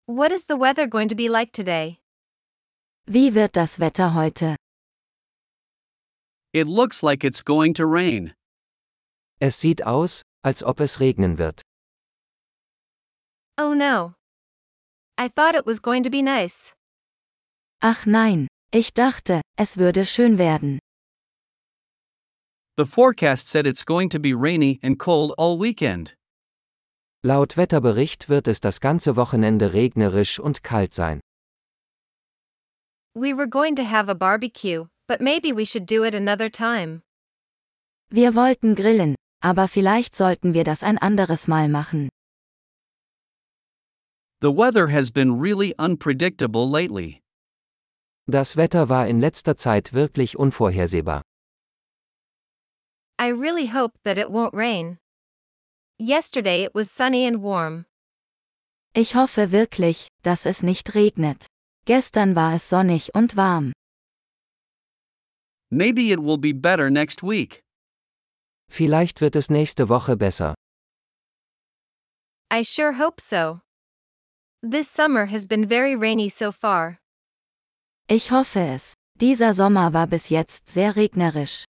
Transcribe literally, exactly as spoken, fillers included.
What is the weather going to be like today? Wie wird das Wetter heute? It looks like it's going to rain. Es sieht aus, als ob es regnen wird. Oh no. I thought it was going to be nice. Ach nein, ich dachte, es würde schön werden. The forecast said it's going to be rainy and cold all weekend. Laut Wetterbericht wird es das ganze Wochenende regnerisch und kalt sein. We were going to have a barbecue, but maybe we should do it another time. Wir wollten grillen, aber vielleicht sollten wir das ein anderes Mal machen. The weather has been really unpredictable lately. Das Wetter war in letzter Zeit wirklich unvorhersehbar. I really hope that it won't rain. Yesterday it was sunny and warm. Ich hoffe wirklich, dass es nicht regnet. Gestern war es sonnig und warm. Maybe it will be better next week. Vielleicht wird es nächste Woche besser. I sure hope so. This summer has been very rainy so far. Ich hoffe es. Dieser Sommer war bis jetzt sehr regnerisch.